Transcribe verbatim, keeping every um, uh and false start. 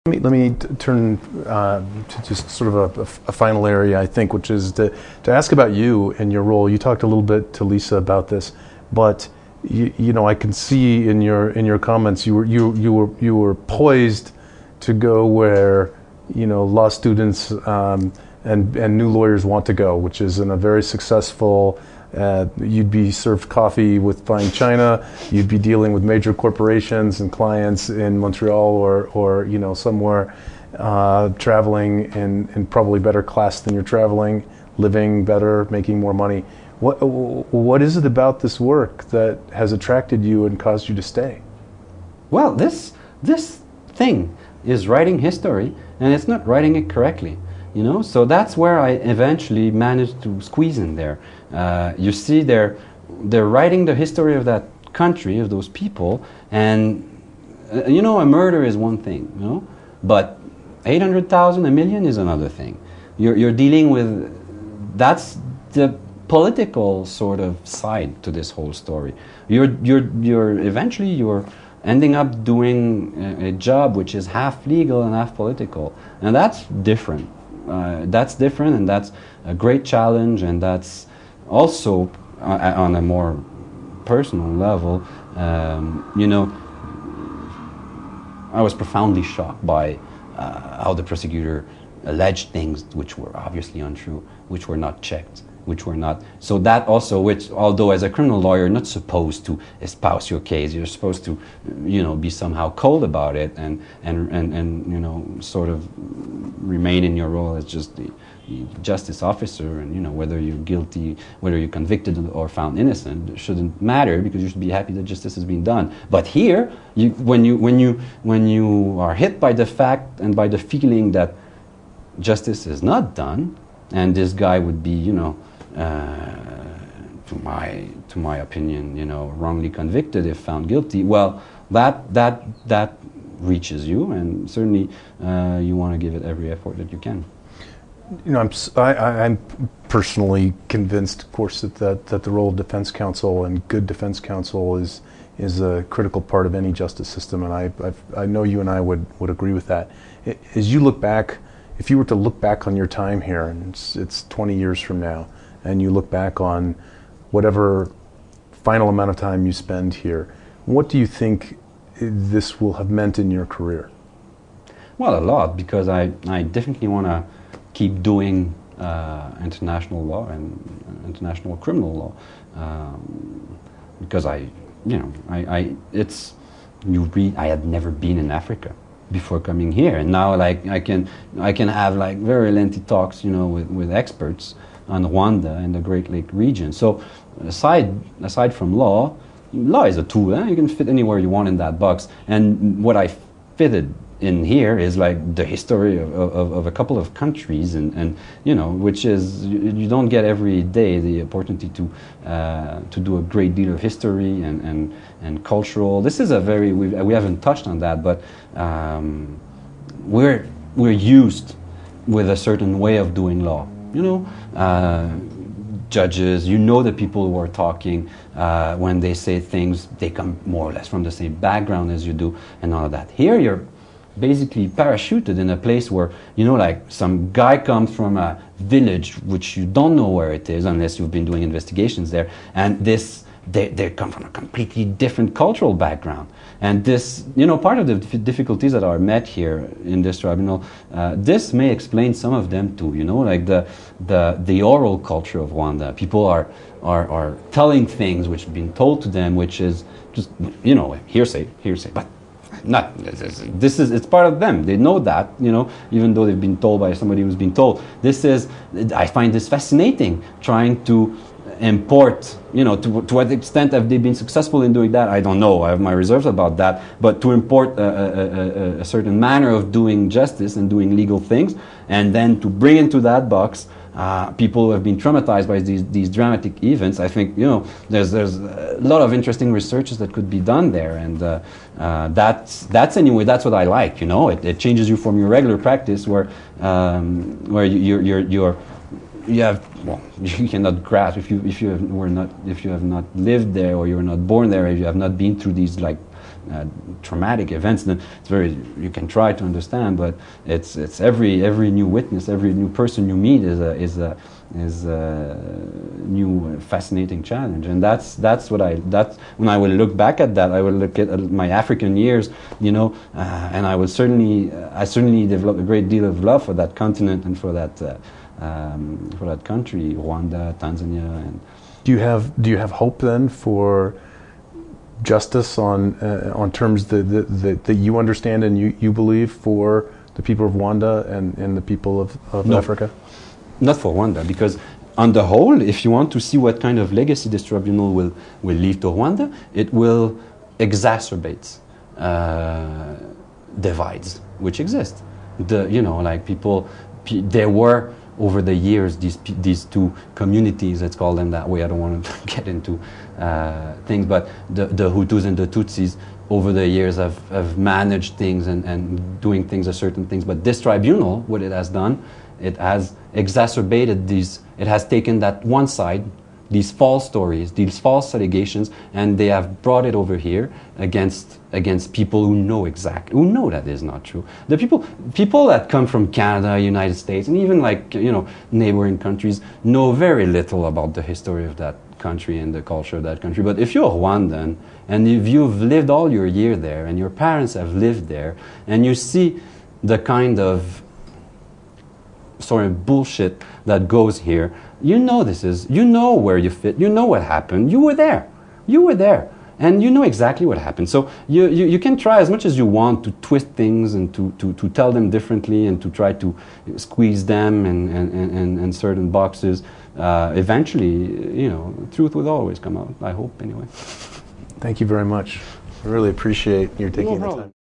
Let me, let me t- turn uh, to just sort of a, a final area, I think, which is to, to ask about you and your role. You talked a little bit to Lisa about this, but you, you know, I can see in your in your comments you were you you were you were poised to go where you know law students um, and and new lawyers want to go, which is in a very successful. Uh, you'd be served coffee with fine china. You'd be dealing with major corporations and clients in Montreal or, or you know, somewhere, uh, traveling in, in probably better class than you're traveling, living better, making more money. What what is it about this work that has attracted you and caused you to stay? Well, this this thing is writing history, and it's not writing it correctly. You know, so that's where I eventually managed to squeeze in there. Uh, you see, they're they're writing the history of that country, of those people, and uh, you know, a murder is one thing, you know, but eight hundred thousand, a million is another thing. You're you're dealing with that's the political sort of side to this whole story. You're you're you're eventually you're ending up doing a, a job which is half legal and half political, and that's different. Uh, that's different, and that's a great challenge, and that's also uh, on a more personal level. Um, you know, I was profoundly shocked by uh, how the prosecutor alleged things which were obviously untrue, which were not checked, which were not. So that also, which although as a criminal lawyer, you're not supposed to espouse your case, you're supposed to, you know, be somehow cold about it and and and, and you know, sort of remain in your role as just the, the justice officer, and you know, whether you're guilty, whether you're convicted or found innocent, it shouldn't matter, because you should be happy that justice has been done. But here, you, when you when you when you are hit by the fact and by the feeling that justice is not done, and this guy would be, you know, uh, to my to my opinion, you know, wrongly convicted if found guilty. Well, that that that reaches you, and certainly uh, you want to give it every effort that you can. You know, I'm I, I- I'm personally convinced, of course, that, that that the role of defense counsel and good defense counsel is is a critical part of any justice system, and I I've, I know you and I would would agree with that. I- As you look back, if you were to look back on your time here, and it's, it's twenty years from now, and you look back on whatever final amount of time you spend here, what do you think this will have meant in your career? Well, a lot, because I, I definitely want to keep doing uh, international law and international criminal law, um, because I, you know, I, I it's, you read, I had never been in Africa before coming here, and now like I can, I can have like very lengthy talks, you know, with, with experts on Rwanda and the Great Lake region. So aside, aside from law, law is a tool, eh? You can fit anywhere you want in that box. And what I fitted in here is like the history of, of, of a couple of countries, and, and you know, which is, you, you don't get every day the opportunity to uh, to do a great deal of history and, and, and cultural. This is a very, we, we haven't touched on that, but um, we're, we're used with a certain way of doing law, you know. Uh, judges, you know, the people who are talking, uh, when they say things, they come more or less from the same background as you do, and all of that. Here you're basically parachuted in a place where, you know, like some guy comes from a village which you don't know where it is unless you've been doing investigations there, and this, they, they come from a completely different cultural background. And this, you know, part of the dif- difficulties that are met here in this tribunal, uh, this may explain some of them too, you know, like the the, the oral culture of Rwanda. People are, are, are telling things which have been told to them, which is just, you know, hearsay, hearsay, but not, this is, it's part of them. They know that, you know, even though they've been told by somebody who's been told. This is, I find this fascinating, trying to import, you know, to, to what extent have they been successful in doing that, I don't know. I have my reserves about that. But to import a, a, a, a certain manner of doing justice and doing legal things, and then to bring into that box uh, people who have been traumatized by these, these dramatic events, I think, you know, there's, there's a lot of interesting researches that could be done there. And uh, uh, that's, that's anyway, that's what I like, you know. It, it changes you from your regular practice where, um, where you, you're, you're, you're you have, well, you cannot grasp if you if you have, were not if you have not lived there, or you were not born there, if you have not been through these like uh, traumatic events. And it's very, you can try to understand, but it's it's every every new witness, every new person you meet is a is a is a new fascinating challenge. And that's that's what I that's when I will look back at that, I will look at uh, my African years, you know, uh, and I will certainly uh, I certainly develop a great deal of love for that continent and for that. Uh, Um, for that country, Rwanda, Tanzania, and do you have do you have hope then for justice on uh, on terms that, that that you understand and you, you believe for the people of Rwanda and, and the people of, of no, Africa? Not for Rwanda, because on the whole, if you want to see what kind of legacy this tribunal will will leave to Rwanda, it will exacerbate uh, divides which exist. The you know like people pe there were. Over the years, these these two communities, let's call them that way. I don't want to get into uh, things, but the, the Hutus and the Tutsis over the years have, have managed things and, and doing things a certain things. But this tribunal, what it has done, it has exacerbated these, it has taken that one side, these false stories, these false allegations, and they have brought it over here against against people who know exactly, who know that is not true. The people people that come from Canada, United States, and even like you know neighboring countries know very little about the history of that country and the culture of that country. But if you're Rwandan and if you've lived all your year there and your parents have lived there, and you see the kind of sort of bullshit that goes here, you know this is, you know where you fit, you know what happened, you were there, you were there, and you know exactly what happened. So you, you, you can try as much as you want to twist things and to, to, to tell them differently and to try to squeeze them in, in, in, in certain boxes. Uh, eventually, you know, truth will always come out, I hope, anyway. Thank you very much. I really appreciate your taking No the time.